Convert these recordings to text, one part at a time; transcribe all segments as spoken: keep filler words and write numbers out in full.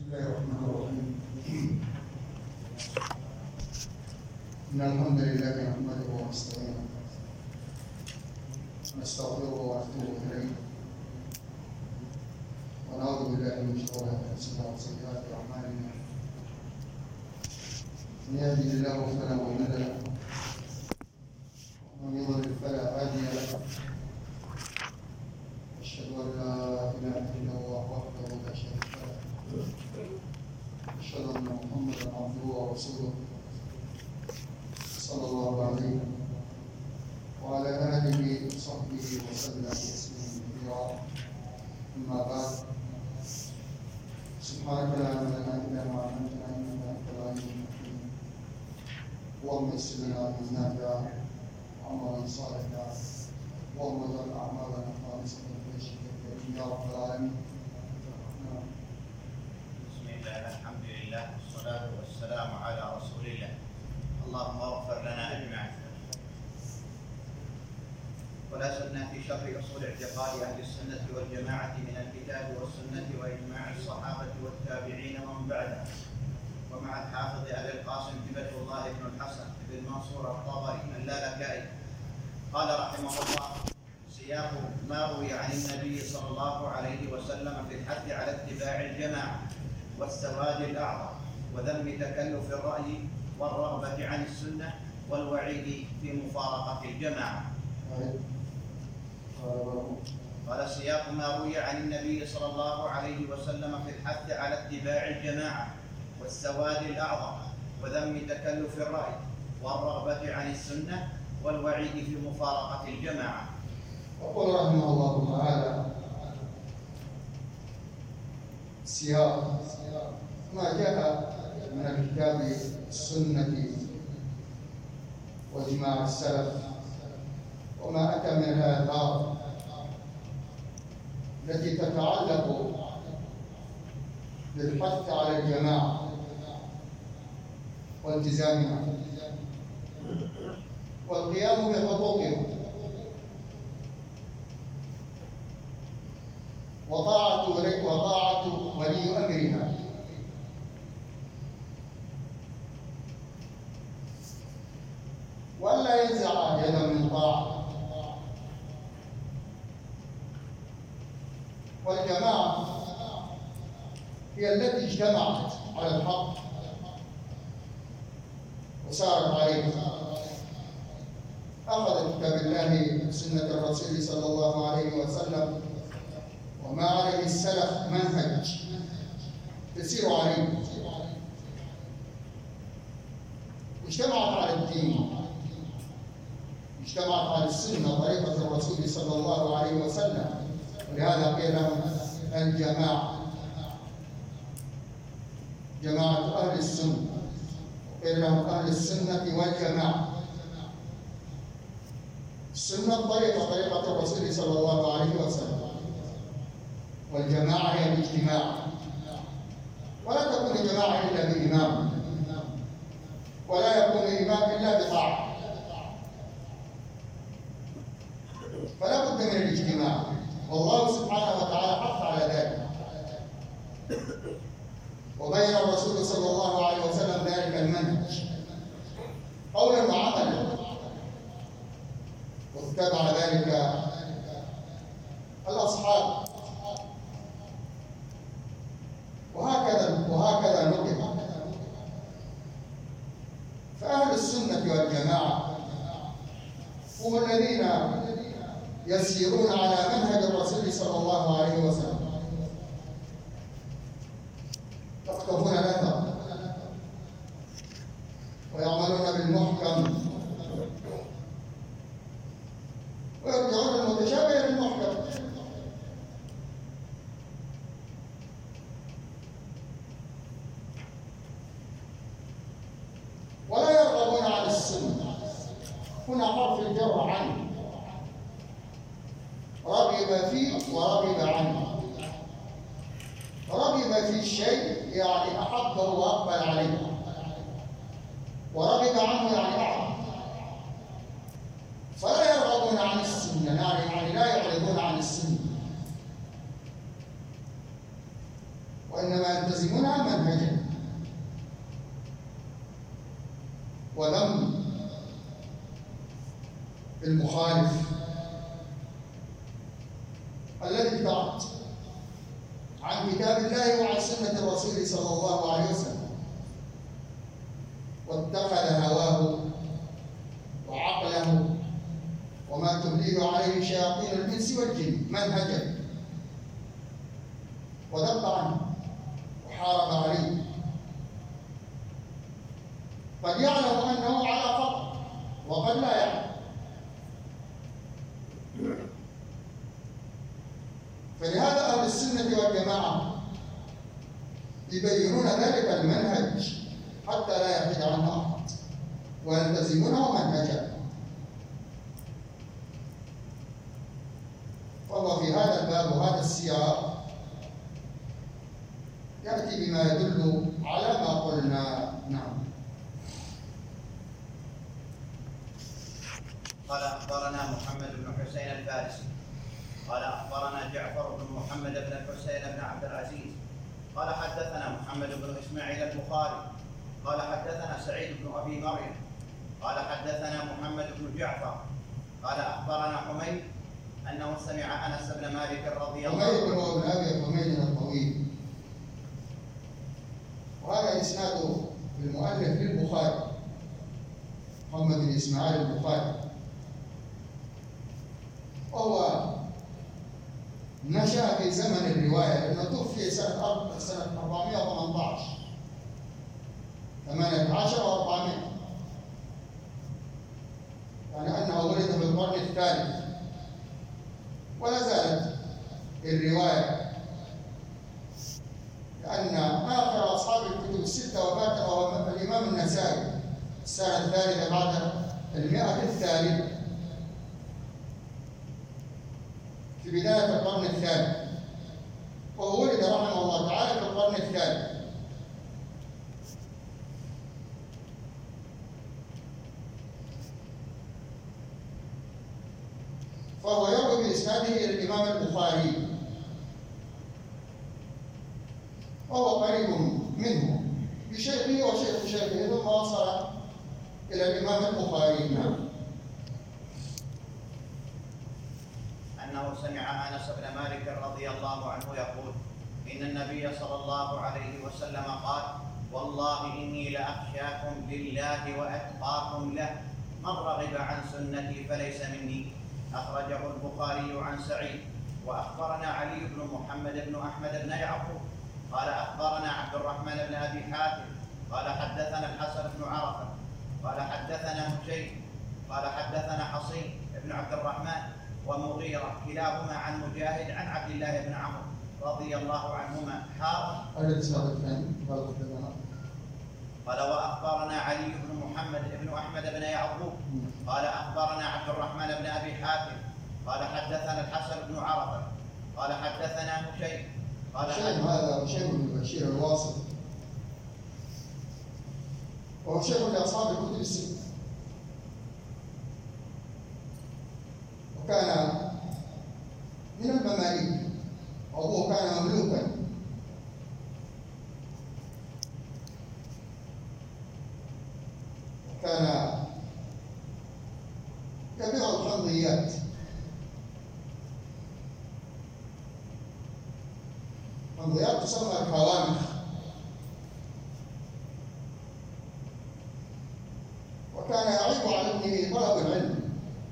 الله الرحمن الرحيم. إن الحمد لله نحمده ونستعينه ونستغفره ونتوب إليه ونعوذ بالله من شرور أنفسنا وسيئات أعمالنا. من يهده الله فلا مضل له ومن يضلل فلا هادي له. أشهد أن لا إله إلا الله وحده لا شريك له. أشهد أن محمدا عبده ورسوله صلى الله عليه وعلى آله وصحبه وسلم تسليما كثيرا. أما بعد، سبحانك لا علم لنا إلا ما علمتنا إنك أنت العليم الحكيم. اللهم يسر لنا علما نافعا وعملا صالحا اللهم اجعل أعمالنا خالصة لوجهك الكريم يا رب العالمين. بسم الله، الحمد لله، والصلاة والسلام على رسول الله. اللهم اغفر لنا أجمعين. ولا زلنا في شرح أصول اعتقاد أهل السنة والجماعة من الكتاب والسنة وإجماع الصحابة والتابعين ومن بعدهم، ومع الحافظ أبي القاسم هبة الله بن الحسن بن منصور الطبري اللالكائي قال رحمه الله: سياق ما روي عن النبي صلى الله عليه وسلم في الحث على اتباع الجماعة والسواد الأعظم وذم تكلف الرأي والرغبة عن السنة والوعيد في مفارقة الجماعة. قال: سياق ما روي عن النبي صلى الله عليه وسلم في الحث على اتباع الجماعة والسواد الأعظم وذم تكلف الرأي والرغبة عن السنة والوعيد في مفارقة الجماعة. يقول رحمه الله تعالى: سياق ما جاء من الكتاب والسنة وإجماع السلف وما أتى من الآثار التي تتعلق بالحث على الجماعة والتزامها والقيام بحقوقها وطاعة وطاعة ولي أمرها وألا ينزع يدا من طاعة. والجماعة هي التي اجتمعت على الحق وسارت عليه، أخذت كتاب الله وسنة الرسول صلى الله عليه وسلم وما عليه السلف منهج تسير عليه، اجتمعت على الدين، اجتمعت على السنة طريقة الرسول صلى الله عليه وسلم. ولهذا قيل لهم الجماعة، جماعة أهل السنة، قيل لهم أهل السنة والجماعة. السنة طريقة طريقة الرسول صلى الله عليه وسلم، والجماعة هي الاجتماع. ولا تكون الجماعة إلا بإمام، ولا يكون الإمام إلا بطاعة، فلا بد من الاجتماع، والله سبحانه وتعالى حث على ذلك، وبين الرسول صلى الله عليه وسلم ذلك المنهج قولا وعملا، واتبع ذلك الأصحاب، وهكذا وهكذا نقل. فأهل السنة والجماعة هم الذين يسيرون على منهج الرسول صلى الله عليه وسلم، يقتفون الأثر ويعملون بالمحكم ويرجعون المتشابه للمحكم. ولا يرغبون عن السنة. هنا حرف الجر عنه، رغب فيه ورغب عنه. رغب في الشيء يعني أحبه وأقبل عليه، ورغب عنه يعني أعرض. فلا يرغبون عن السنة، يعني لا يعرضون عن السنة، وإنما يلتزمونها المخالف الذي ابتعد عن كتاب الله وعن سنة الرسول صلى الله عليه وسلم واتخذ هواه وعقله وما تمليه عليه شياطين الإنس والجن منهجا ودق عنه وحارب عليه، قد يعلم أنه على خطأ وقد لا يعلم. فلهذا أهل السنة والجماعة يبينون ذلك المنهج حتى لا يحيد عنه أحد ويلتزمونه منهجا. فهو في هذا الباب وهذا السياق يأتي بما يدل على ما قلنا. نعم. قال أخبرنا محمد بن حسين الفارسي قال أخبرنا جعفر بن محمد بن الحسين بن عبد العزيز قال حدثنا محمد بن إسماعيل البخاري قال حدثنا سعيد بن أبي مريم قال حدثنا محمد بن جعفر قال أخبرنا حميد أنه سمع أنس بن مالك رضي الله عنه. حميد هو ابن أبي حميد الطويل، وهذا إسناده بالمؤلف للبخاري محمد بن إسماعيل البخاري، وهو نشأ في زمن الرواية لأنه توفي سنة سنة أربعمائة وثمانية عشر ثمانية عشر وأربعمائة، يعني أنه ولد في القرن الثالث، ولا زالت الرواية لأن آخر أصحاب الكتب الستة وفاة وهو الإمام النسائي السنة الثالثة بعد المئة الثالثة في بداية القرن الثالث، وهو ولد رحمه الله تعالى في القرن الثالث. فهو يروي بإسناده إلى الإمام البخاري وهو قريب منه بشيخه وشيخ شيخه ثم وصل إلى الإمام البخاري. نعم. أنه سمع أنس بن مالك رضي الله عنه يقول إن النبي صلى الله عليه وسلم قال والله إني لأخشاكم لله وأتقاكم له من رغب عن سنتي فليس مني. أخرجه البخاري عن سعيد. وأخبرنا علي بن محمد بن أحمد بن يعقوب قال أخبرنا عبد الرحمن بن أبي حاتم قال حدثنا الحسن بن عرفة قال حدثنا هشيم قال حدثنا حصين بن عبد الرحمن ومغيرة كلاهما عن مجاهد عن عبد الله بن عمرو رضي الله عنهما حاء. قال وأخبرنا علي بن محمد بن أحمد بن يعقوب قال أخبرنا عبد الرحمن بن أبي حاتم قال حدثنا الحسن بن عرفة قال حدثنا هشيم قال هشيم هذا هشيم بن بشير الواسط، وهو شيخ لأصحاب الكتب الستة، وكان من المماليك وأبوه كان مملوكا، وكان يبيع الحمضيات، حمضيات تسمى الكوامخ، وكان يعيب على ابنه طلب العلم،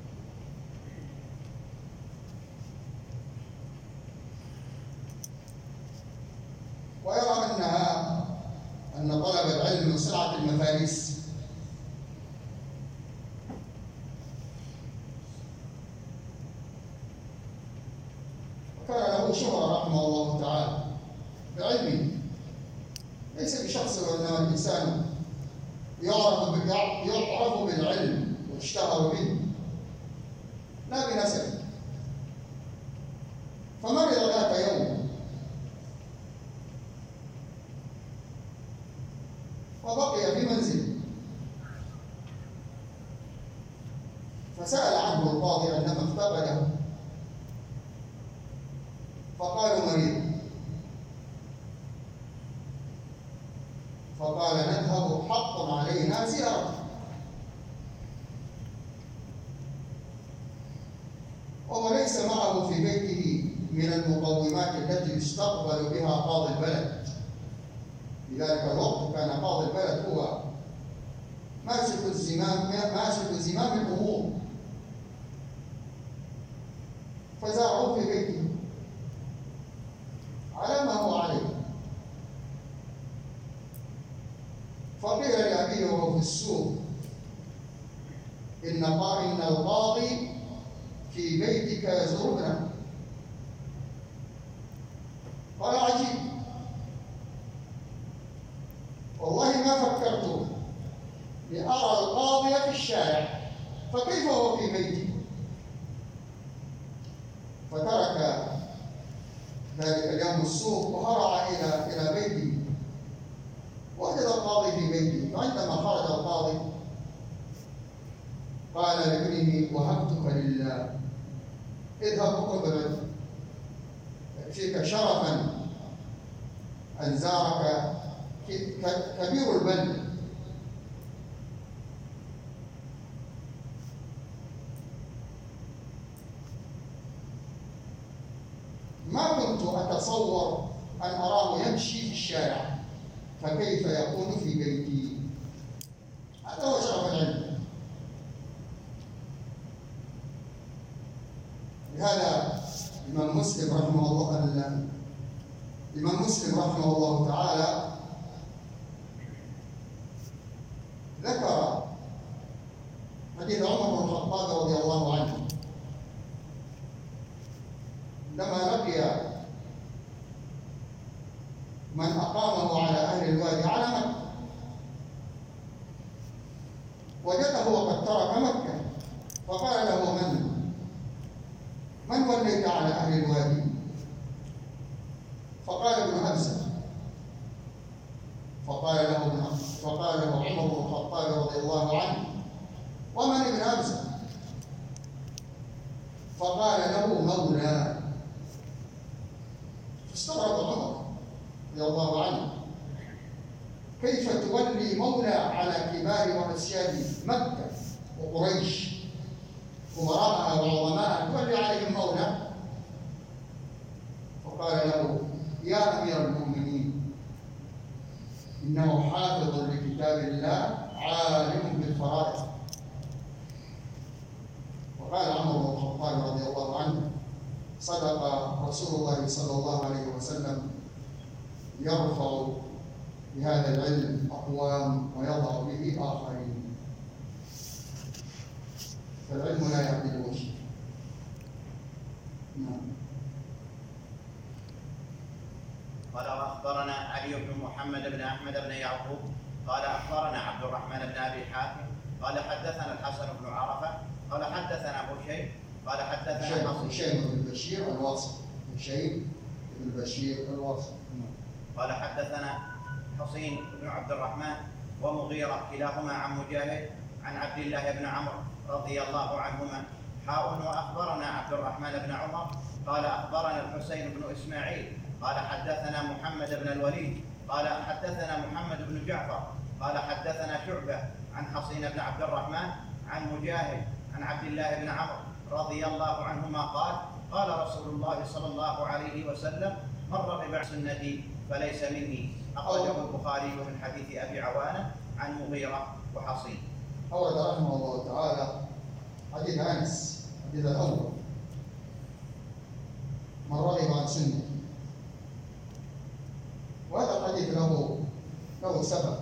ويرى انها ان طلب العلم من سلعة المفاليس، وكان له شهرة رحمه الله تعالى بعلمه، ليس بشخص وانما الانسان يعرف يعرف بالعلم ويشتهر به لا بنسبه. فمرض ذات يوم وبقي في منزله، فسأل عنه القاضي عندما افتقده فقالوا مريض، فقال نذهب حق علينا زيارته. وليس معه في بيته من المقومات التي يستقبل بها قاضي البلد. في ذلك الوقت كان قاضي البلد هو ماسك الزمام ماسك زمام الأمور، فزارعوه في بيته على ما هو عليه. فقيل لأبيه وهو في السوق: إن إن القاضي في بيتك يزورنا. قال: عجيب، والله ما فكرت لأرى القاضي في الشارع، فكيف هو في بيتي؟ فترك ذلك اليوم السوق وهرع إلى إلى بيته، وجد القاضي في بيته. فعندما خرج القاضي قال لابنه: وهبتك لله، اذهب وقبل، يكفيك شرفا أن زارك كبير البلد. ما كنت أتصور أن أراه يمشي في الشارع، فكيف يكون في بيتي؟ هذا هو شرف العلم. لهذا الإمام مسلم رحمه الله الإمام مسلم رحمه الله تعالى ذكر حديث عمر بن الخطاب رضي الله عنه لما لقي من أقامه على أهل الوادي على مكة، وجده وقد ترك مكة، فقال له: من من وليت على أهل الوادي؟ فقال: ابن أبزة. فقال له فقال له عمر بن الخطاب رضي الله عنه: ومن ابن أبزة؟ فقال له: مولى. فاستغرب عمر رضي الله عنه: كيف تولي مولى على كبار وأسياد مكة وقريش أمراءها وعظماءها، تولي عليهم مولى؟ فقال له: يا أمير المؤمنين، إنه حافظ لكتاب الله عالم بالفرائض. وقال عمر بن الخطاب رضي الله عنه: صدق رسول الله صلى الله عليه وسلم، يرفع بهذا العلم أقوام ويضع به آخرين. فالعلم لا يعدل وجه. نعم. قال: واخبرنا علي بن محمد بن احمد بن يعقوب قال اخبرنا عبد الرحمن بن ابي حاتم قال حدثنا الحسن بن عرفه قال حدثنا بشير قال حدثنا هشام بن بشير الواصل هشام بن بشير الواصل قال حدثنا حصين بن عبد الرحمن ومغيرة كلاهما عن مجاهد عن عبد الله بن عمرو رضي الله عنهما حاء. واخبرنا عبد الرحمن بن عمر قال اخبرنا الحسين بن اسماعيل قال حدثنا محمد بن الوليد قال حدثنا محمد بن جعفر قال حدثنا شعبة عن حصين بن عبد الرحمن عن مجاهد عن عبد الله بن عمرو رضي الله عنهما قال: قال رسول الله صلى الله عليه وسلم: من رغب عن سنتي فليس مني. أخرجه البخاري من حديث أبي عوانة عن مغيرة وحصين. أورد رحمه الله تعالى حديث أنس، حديث الأول: من رغب عن سنتي. وهذا الحديث له له سبب،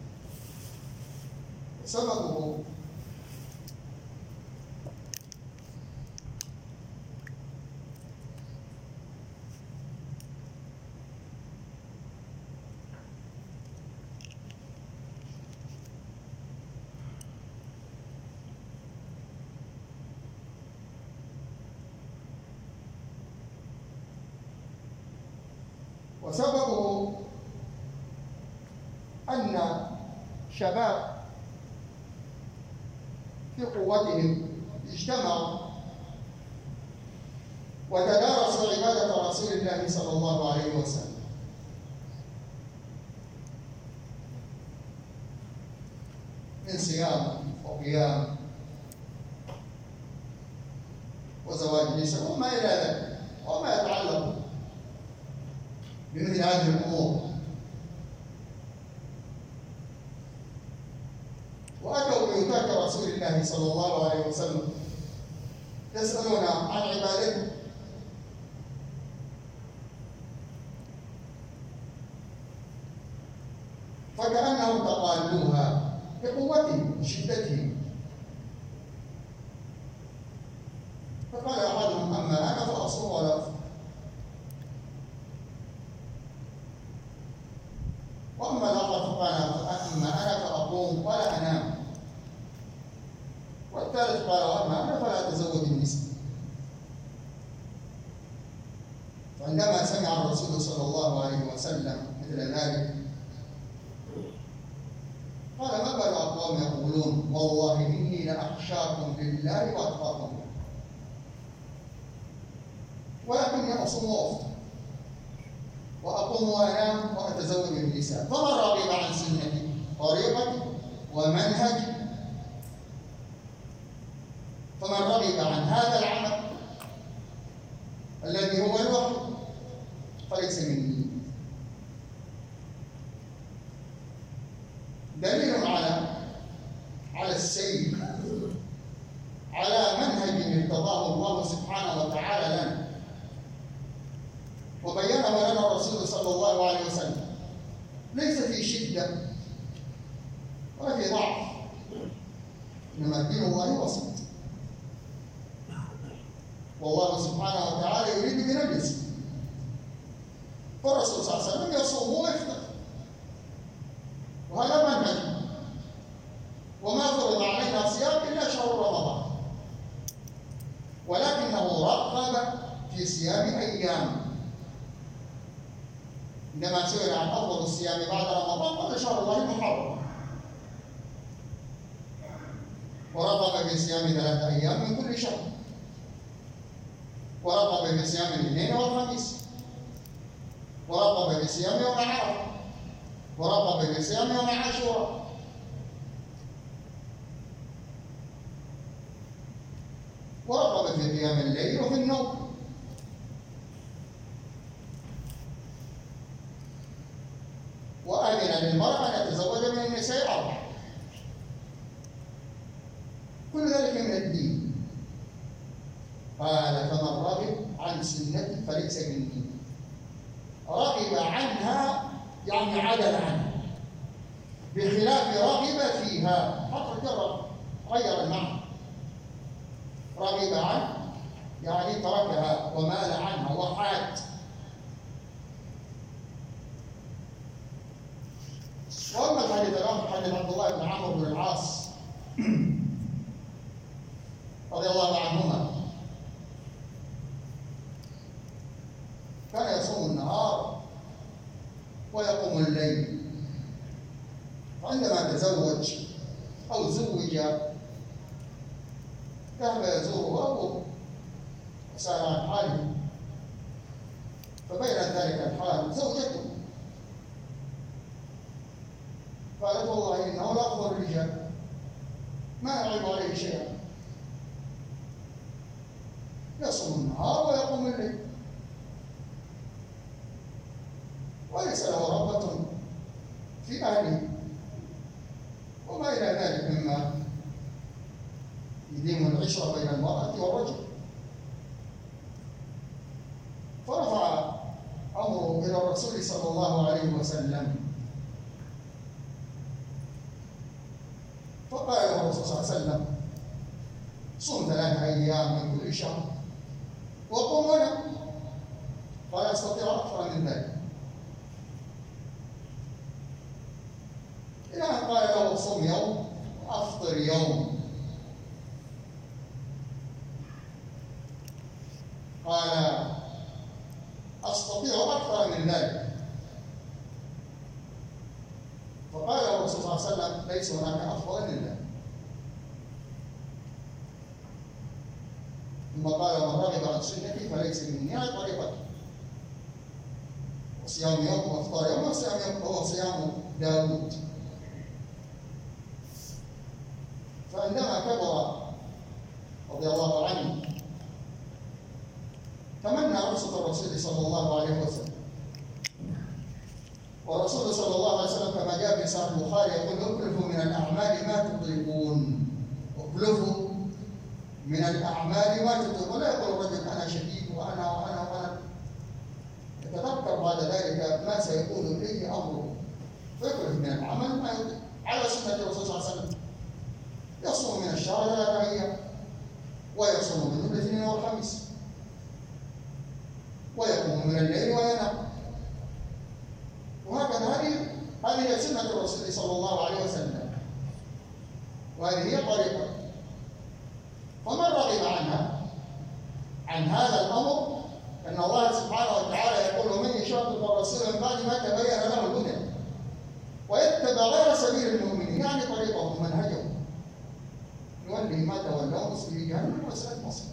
سببه وسببه أن شباب في قوتهم اجتمعوا وتدارسوا عبادة رسول الله صلى الله عليه وسلم، من صيام وقيام وزواج النساء وما إلى ذلك وما يتعلق بمثل هذه الأمور. وأتوا بيوتات رسول الله صلى الله عليه وسلم يسألون عن عبادته، فكأنهم تقالوها بقوتهم وشدتهم. فقال أحدهم: أما أنا فأصوم ولا أفطر، وأما الآخر فقال: أما أنا فأقوم ولا أنام، والثالث قال: وأما أنا فلا أتزوج النساء. فعندما سمع الرسول صلى الله عليه وسلم مثل ذلك قال: ما بال أقوام يقولون والله إني لأخشاكم لله وأتقاكم له، ولكني أصوم وأفطر وأقوم وأنام وأتزوج النساء، فمن رغب عن سنتي طريقتي ومنهجي، فمن رغب عن هذا العمل الذي هو الوحي فليس مني. دليل على على السير على منهج ارتضاه الله سبحانه وتعالى لنا وبينه لنا الرسول صلى الله عليه وسلم، ليس في شدة ولا في ضعف، إنما دين الله وسط، والله سبحانه وتعالى يريد بنا اليسر. فالرسول صلى الله عليه وسلم يصوم ويفطر، وهذا منهج، وما فرض علينا صيام إلا شهر رمضان، ولكنه رغب في صيام أيام. عندما سئل عن أفضل الصيام بعد رمضان قال: شهر الله المحرم، ورغب في صيام ثلاثة أيام من كل شهر، ورغب في صيام الاثنين والخميس، ورغب في صيام يوم عرفة، ورغب في صيام يوم عاشوراء. ورغب في قيام الليل وفي النوم. وأذن للمرأة أن تتزوج من النساء أربعة. كل ذلك من الدين. قال: فمن رغب عن سنتي فليس مني. رغب عنها يعني عدل عنها، بخلاف رغب فيها، حط الرغب غير المعنى. رغب عنه يعني تركها ومال عنها وحاد. واما الحديث الاخر حديث عبد الله بن عمرو بن العاص رضي الله عنهما، كان يصوم النهار ويقوم الليل، فعندما تزوج او زوج ذهب يزوره أبوه وسأل عن حاله، فبين ذلك الحال زوجته قالت: والله إنه لأفضل الرجال ما يعيب عليه شيئا، يصوم النهار ويقوم الليل وليس له رغبة في أهله وما إلى ذلك مما يديم العشرة بين المرأة والرجل. فرفع أمره إلى الرسول صلى الله عليه وسلم، فقال له الرسول صلى الله عليه وسلم: صم ثلاثة أيام من كل شهر وقم ونم. قال: أستطيع أكثر من ذلك. إلى أن قال له: صم يوم وأفطر يوم. قال: أستطيع أكثر من ذلك. فقال له الرسول صلى الله عليه وسلم: ليس هناك أفضل من ذلك. ثم قال: من رغب عن سنتي فليس مني، على طريقتي. وصيام يوم وافطار يوم وصيام يوم هو صيام داود. فعندما كبر رضي الله عنه الرسول صلى الله عليه وسلم. والرسول صلى الله عليه وسلم كما جاء في صحيح البخاري يقول: اكلفوا من الأعمال ما تطيقون. اكلفوا من الأعمال ما تطيقون. لا يقول الرجل أنا شديد وأنا وأنا وأنا، يتذكر بعد ذلك ما سيكون إليه أمره، فيكلف من العمل ما يطيق، على سنة الرسول صلى الله عليه وسلم. يصوم من الشهر ثلاثة أيام، ويصوم منه الاثنين والخميس، ويقوم من الليل وينام، وهكذا. هذه هذه سنة الرسول صلى الله عليه وسلم، وهذه هي طريقة. فمن رغب عنها عن هذا الأمر، أن الله سبحانه وتعالى يقول: ومن يشاقق الرسول من بعد ما تبين له الهدى ويتبع غير سبيل المؤمنين، يعني طريقهم ومنهجهم، نولي ما تولوا نصله جهنم وساءت مصيرا.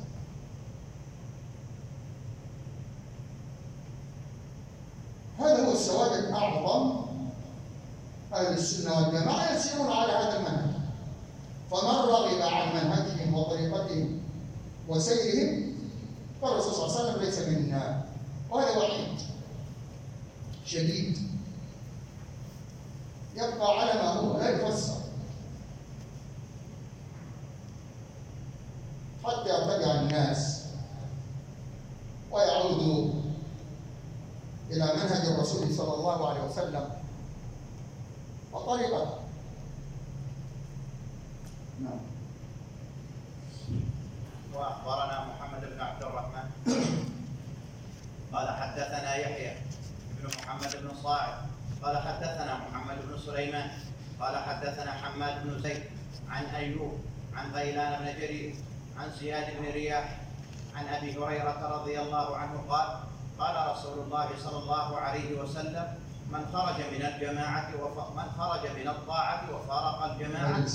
هذا هو السواد الأعظم. أهل السنة والجماعة يسيرون على هذا المنهج، فمن رغب عن منهجهم وطريقتهم وسيرهم فالرسول صلى الله عليه وسلم ليس منا. وهذا وعيد شديد يبقى على ما هو، لا يفسر حتى يرتجع الناس ويعودوا إلى منهج الرسول صلى الله عليه وسلم وطريقته. نعم. وأخبرنا محمد بن عبد الرحمن قال حدثنا يحيى بن محمد بن صاعد قال حدثنا محمد بن سليمان قال حدثنا حماد بن زيد عن أيوب عن غيلان بن جرير عن زياد بن رياح عن أبي هريرة رضي الله عنه قال: قال رسول الله صلى الله عليه وسلم: من خرج من الجماعة وف... من خرج من الطاعة وفارق الجماعة.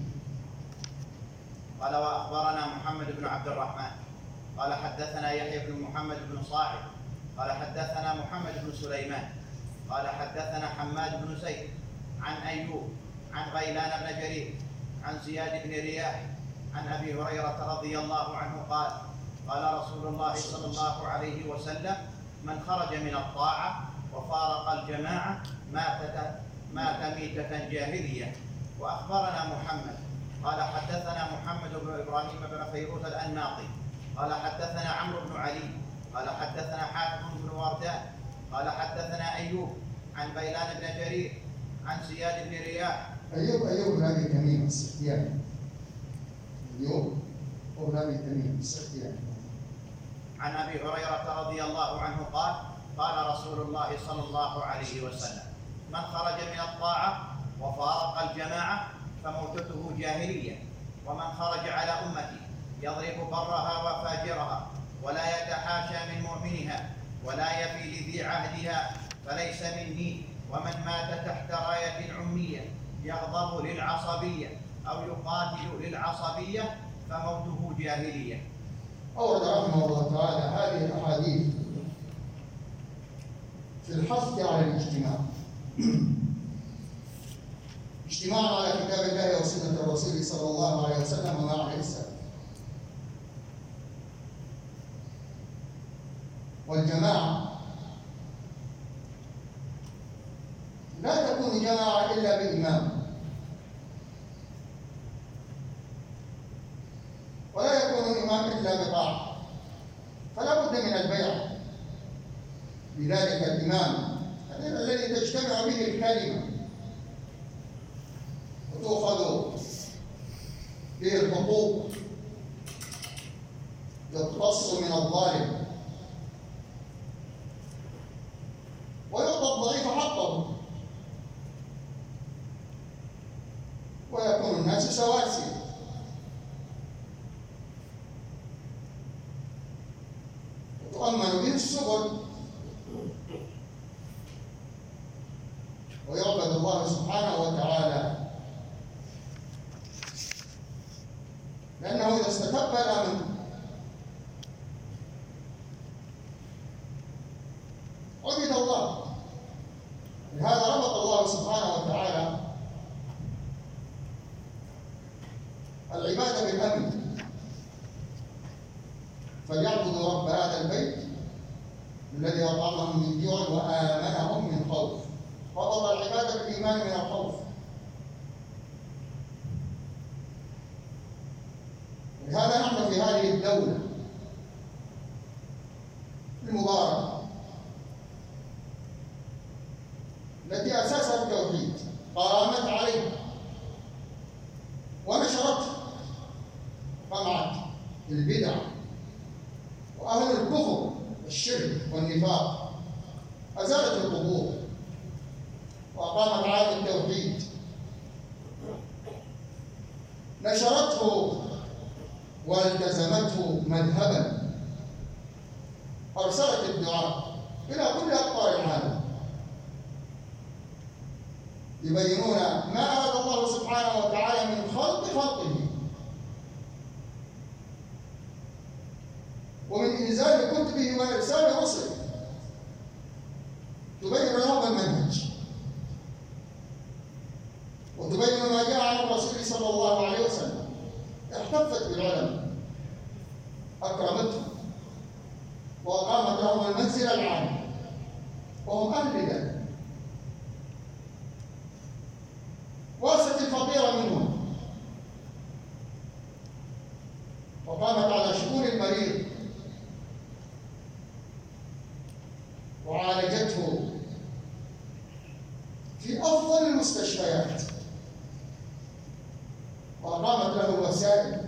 قال: وأخبرنا محمد بن عبد الرحمن قال حدثنا يحيى بن محمد بن صاعد قال حدثنا محمد بن سليمان قال حدثنا حماد بن زيد عن أيوب عن غيلان بن جرير عن زياد بن رياح عن أبي هريرة رضي الله عنه قال: قال رسول الله صلى الله عليه وسلم: من خرج من الطاعة وفارق الجماعة مات مات ميتة جاهلية. وأخبرنا محمد قال حدثنا محمد بن إبراهيم بن فيروز الأنماطي قال حدثنا عمرو بن علي قال حدثنا حاتم بن وردان قال حدثنا أيوب عن غيلان بن جرير عن زياد بن رياح. أيوب أيوب بن أبي تميم السختياني. أيوب بن أبي تميم السختياني. عن أبي هريرة رضي الله عنه قال: قال رسول الله صلى الله عليه وسلم: من خرج من الطاعة وفارق الجماعة فموتته جاهلية. ومن خرج على أمتي يضرب برها وفاجرها ولا يتحاشى من مؤمنها ولا يفي لذي عهدها فليس مني. ومن مات تحت راية عمية يغضب للعصبية أو يقاتل للعصبية فموته جاهلية. أورد رحمه الله تعالى هذه الأحاديث في الحث على الاجتماع اجتماع على كتاب الله وسنة الرسول صلى الله عليه وسلم وما عليه السلام. والجماعة لا تكون جماعة إلا بإمام، ولا يكون الإمام إلا بطاعة، فلا بد من البيعة. لذلك الإمام الذي تجتمع به الكلمة وتؤخذ به الحقوق، يقتص من الظالم ويعطى الضعيف حقه، ويكون الناس سواسية. وتؤمن به السبل ويعبد الله سبحانه وتعالى، لأنه إذا استتب الأمن عبد الله. لهذا ربط الله سبحانه وتعالى العبادة بالأمن، فليعبدوا رب هذا البيت الذي أطعمهم من جوع وآمنهم من خوف. ربط العبادة بالإيمان من الخوف. لهذا نحن في هذه الدولة المباركة التي أساسها التوحيد قامت عليه ونشرته، قمعت البدع وأهل الكفر والشرك والنفاق، أزالت القبور وأقامت عالم التوحيد، نشرته والتزمته مذهبا، أرسلت الدعاء إلى كل أقطار العالم يبينون ما أراد الله سبحانه وتعالى من خلق خلقه ومن إنزال كتبه وإرسال رسله، تبين لهم المنهج وتبين ما جاء عن الرسول صلى الله عليه وسلم. احتفت بالعلماء، أكرمتهم وأقامت لهم المنزل العام وهم أهل ذلك، وأست الفقير منهم وقامت على شؤون المريض وعالجته في أفضل المستشفيات وأقامت له الوسائل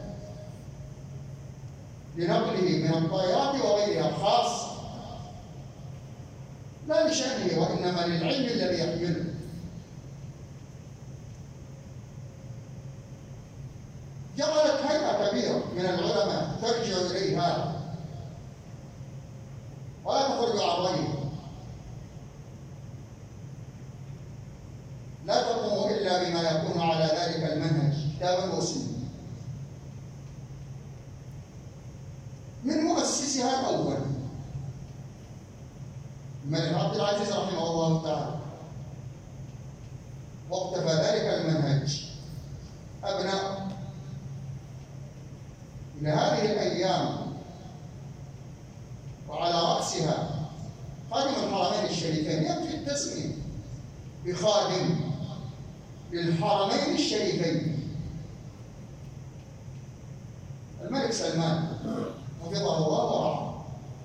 لنقله من الطائرات وغيرها الخاص، لا لشأنه وإنما للعلم الذي يحمله. جعلت هيئة كبيرة من العلماء ترجع إليها ولا تخرج عن رأيه، لا تقوم إلا بما يكون على ذلك المنهج كتابا وسنة. من مؤسسها الأول الملك عبد العزيز رحمه الله تعالى، واقتفى ذلك المنهج أبناء إلى هذه الأيام، وعلى رأسها خادم الحرمين الشريفين. يكفي التسمية بخادم للحرمين الشريفين الملك سلمان حفظه الله ورعاه.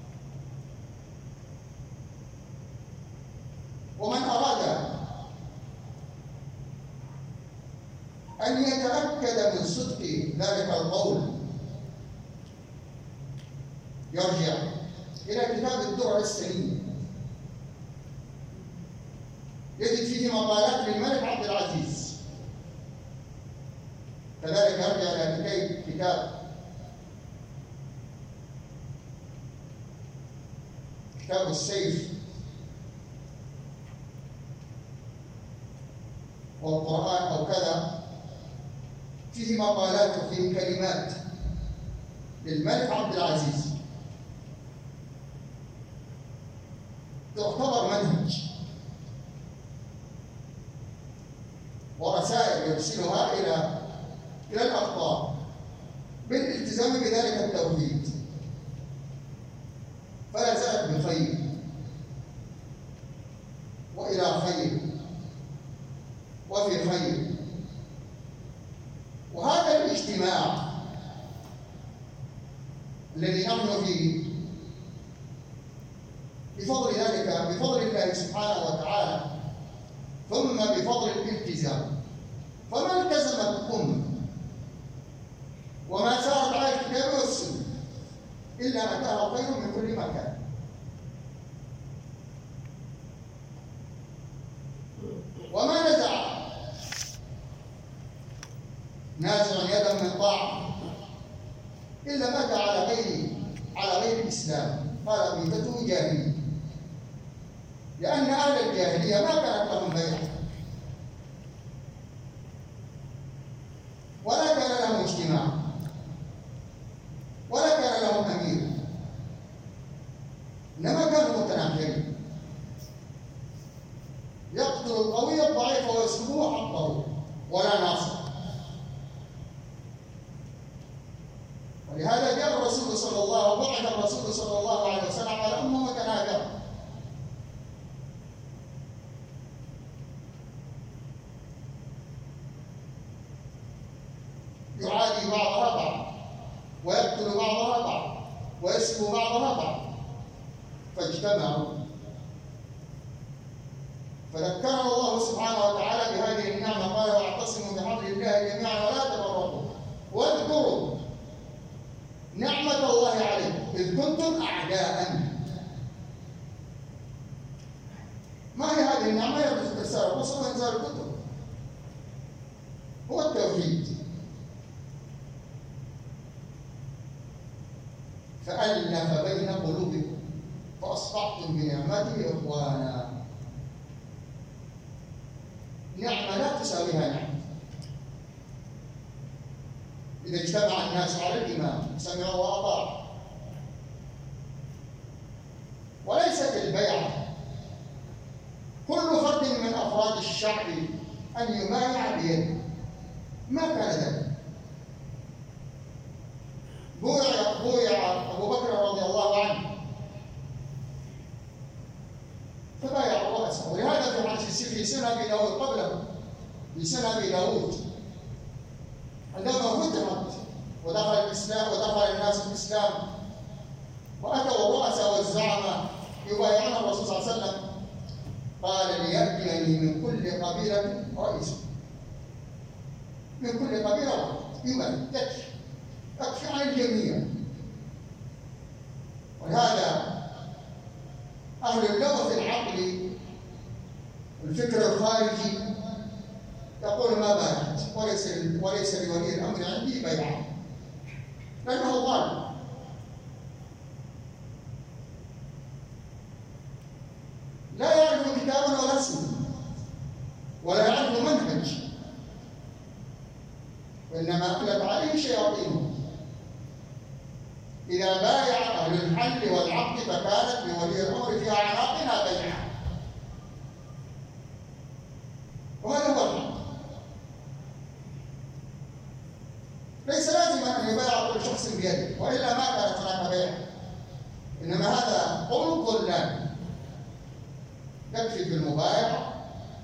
ومن أراد أن يتأكد من صدق ذلك القول يرجع إلى كتاب الدرر السليم، يجد فيه مقالات للملك عبد العزيز. كذلك يرجع إلى كتاب كتاب السيف والقرآن أو كذا، فيه مقالات وفيه كلمات للملك عبد العزيز تعتبر منهج، ورسائل يرسلها إلى إلى الأقطار بالالتزام بذلك التوحيد، فلا زالت بخير وإلى خير وفي خير. وهذا الاجتماع الذي نحن فيه بفضل ذلك بفضل الله سبحانه وتعالى ثم بفضل الالتزام، فما التزمت الأمة وما سارت على الكتاب والسنة إلا أتاها خير من كل مكان. وما نزع نازع يدا من طاعة إلا مات على غير على غير الإسلام، قال ميتته جاهلية، لأن أهل الجاهلية ما كانت لهم بيعة ولا كان لهم اجتماع ولا كان لهم أمير، إنما كانوا متناحرين، يقتل القوي الضعيف ويسلبه حقه ولا ناصر. ولهذا جاء الرسول صلى الله بعث الرسول صلى الله عليه وسلم على أمة متناكرة، يعادي بعضها بعض ويقتل بعضها بعض ويسلب بعضها بعض، فاجتمعوا فذكرنا الله سبحانه وتعالى بهذه النعمة، قال واعتصموا بحبل الله جميعا ولا تفرقوا واذكروا نعمة الله عليكم إذ كنتم أعداء. ما هي هذه النعمة؟ هي رسالة الرسل وإنزال الكتب، هو التوحيد. فألف بين قلوبكم فأصبحتم بنعمته إخوانا. نعمة لا تساويها نعمة. إذا اجتمع الناس على الإمام سمعوا وأطاعوا، وليست البيعة كل فرد من أفراد الشعب أن يبايع بيده، ما كان ذلك. بويع بويع أبو بكر رضي الله عنه فبايع رأسه، ولهذا في حديث في سنة أبي داود قبله في سنة أبي داود عندما فتحت ودخل الإسلام ودخل الناس الإسلام وأتوا الرؤساء والزعماء يبايعون الرسول صلى الله عليه وسلم، قال ليأتيني من كل قبيلة رئيس، من كل قبيلة يبايع، يكفي يكفي عن الجميع. ولهذا أهل اللغة العقلي الفكر الخارجي يقول ما بايعت وليس وليس لولي الأمر عندي بيعة، لأنه ضال. لا يعرف كتابا ولا سنة ولا يعرف منهج، وإنما أقلب عليه شياطينه. إذا بايع أهل الحل والعقد فكانت لولي الأمر في أعناقنا بيعة، وهذا هو الحق. ليس لازما أن يبايع كل شخص بيده، وإلا ما كانت هناك بيع، إنما هذا قول الضلال. يكفي في المبايعة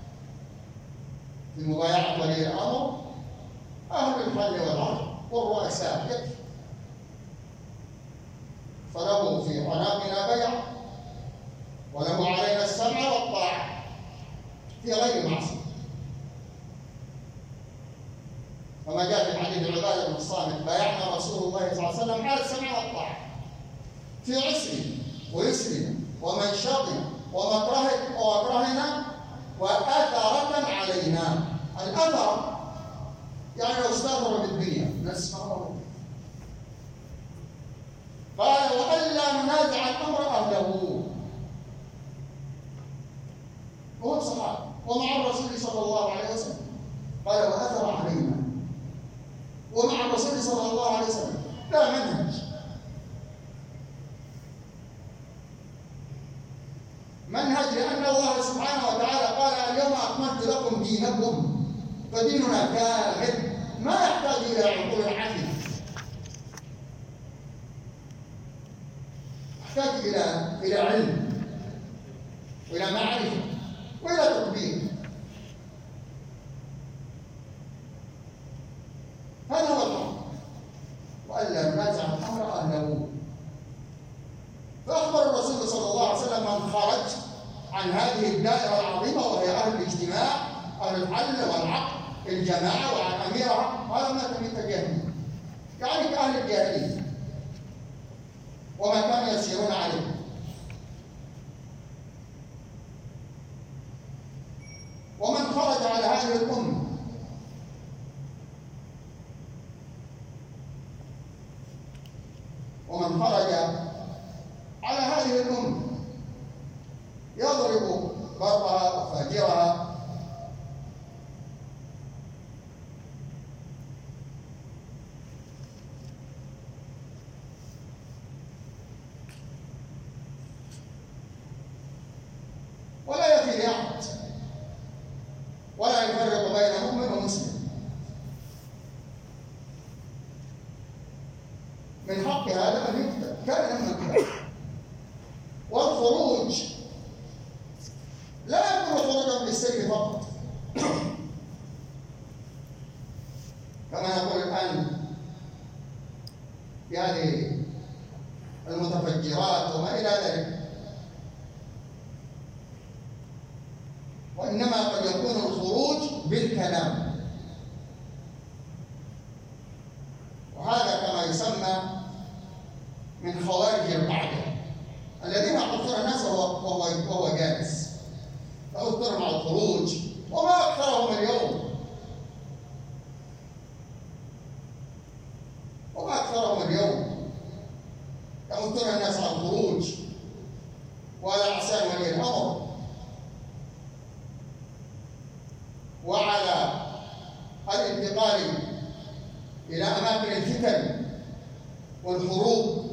في مبايعة ولي الأمر أهل الحل والعقد والرؤساء، يكفي. فله في عناقنا بيع وله علينا السمع والطاعة في غير معصية. كما جاء في حديث العبادة بن الصامت بايعنا رسول الله صلى الله عليه وسلم على السمع والطاعة في عسره ويسره ومنشطنا ومكره ومكرهنا وأثرة علينا. الأثر يعني لو استأثر بالدنيا نسمعه. قال وألا ننازع الأمر أهله، هو الصحابة ومع الرسول صلى الله عليه وسلم. قال وأثر علينا، ومع الرسول صلى الله عليه وسلم لا منهج. منهج لأن الله سبحانه وتعالى قال اليوم أكملت لكم دينكم، فديننا كامل ما يحتاج إلى عقول العقل، يحتاج إلى إلى علم وإلى معرفة وإلى تطبيق. هذا هو الحق، وألا ننازع الأمر أهله. فأخبر الرسول صلى الله عليه وسلم من خرج عن هذه الدائرة العظيمة وهي أهل الاجتماع، أهل الحل والعقد، الجماعة وعن أميرها، هذا ما كان الجاهلية، يعني كأهل الجاهلية وما كانوا يسيرون عليه. ومن خرج على هذه الأمة ومن خرج على هذه الأمة يضرب برها وفاجرها ولا يفي لأحد ولا يفرق بين مؤمن ومسلم. من حق هذا أن يقتل كان من كان. والخروج لا يكون خروجا بالسيف فقط كما نقول الآن يعني المتفجرات وما إلى ذلك، وإنما قد يكون الخروج بالكلام، وهذا كما يسمى من خوارج القاعدة الذين يحصرون الناس وهو وهو جالس، يحصرون على الخروج، وما أكثرهم اليوم وما أكثرهم اليوم يحثون الناس على الخروج وعلى أحسان ولي الأمر وعلى الانتقال إلى أماكن الفتن والحروب،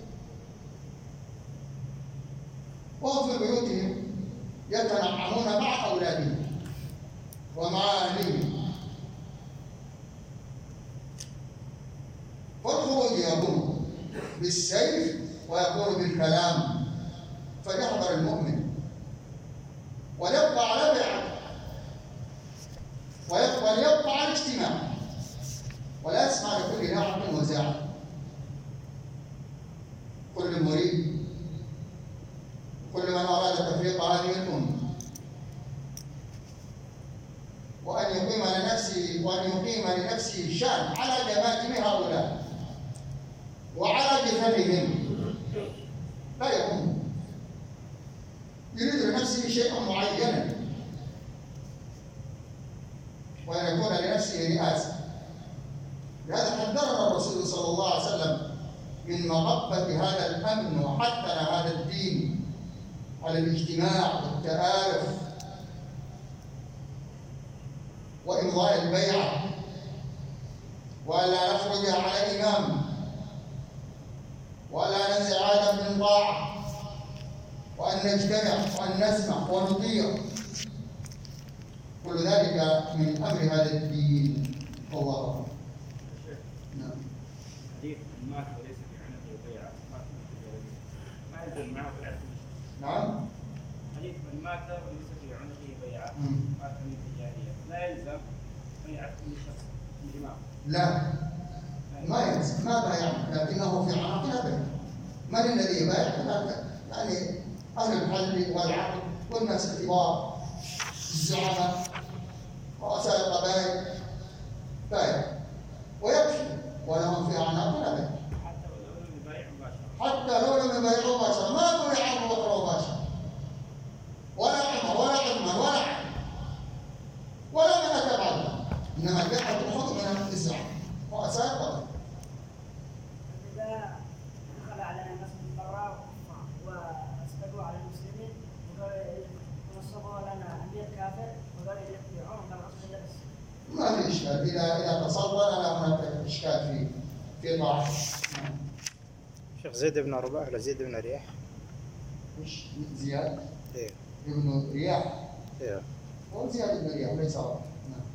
وهم في بيوتهم يتنعمون مع أولادهم ومع أهلهم. والخروج يكون بالسيف ويكون بالكلام، فليحذر المؤمن وليبقى على بيعته وليبقى على الاجتماع ولا يسمع لكل نعم وزاع. كل مريد كل من أراد تفريق هذه الأمة وأن يقيم لنفسه وأن يقيم لنفسه شان على جماجم هؤلاء وعلى جثثهم لا يقوم، يريد لنفسه شيئا معينا وأن يكون لنفسه رئاسة. لهذا حذرنا الرسول صلى الله عليه وسلم من مغبة هذا الأمن وحثنا هذا الدين على الاجتماع والتآلف وإمضاء البيعة وألا نخرج على إمام وألا ننزع عادا من طاعة وأن نجتمع وأن نسمع ونطيع، كل ذلك من أمر هذا الدين. الله أكبر. نعم. حديث من مات وليس في عنقه بيعة ما يلزم معه بيعة. نعم. حديث من مات وليس في عنقه بيعة مات من الجاهلية لا يلزم بيعة من شخص من إمام. لا ما يلزم، ما بايع لكنه في عنقه بيع. من الذي يبايع؟ يعني أهل الحل والعقل والناس الكبار الزعماء رؤساء القبائل بايع ويكفي ولهم في أعناق لا بيع. حتى لو لم يبايع مباشرة. حتى لو لم يبايعوا مباشرة ما بايع أبو بكر مباشرة ولا عمر ولا عثمان ولا علي ولا من أتى بعدهم، إنما البيعة تأخذ من الزعماء رؤساء القبائل. إذا دخل علينا الناس من برا واسبقوا على المسلمين ونصبوا لنا أمير كافر وقالوا يبيعون قال أصل بس. ما في إشكال إذا إذا تصدر لا هناك إشكال في في طاعته. شيخ زيد بن رباح ولا زيد بن رياح؟ مش زياد؟ ايه ابن رياح. ايه هو زياد بن رياح ليس رباح. نعم.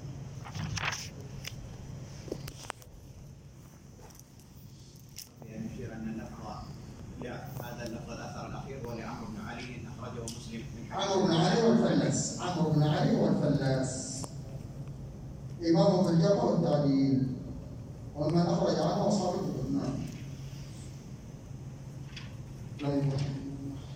يشير أن اللفظ هذا اللفظ الأثر الأخير هو لعمرو بن علي أخرجه مسلم من عمرو بن علي والفلاس، عمرو بن علي والفلاس إمام في الجرح والتعديل ومن أخرج عنه أصحاب الكتب. نعم. لا يمكن.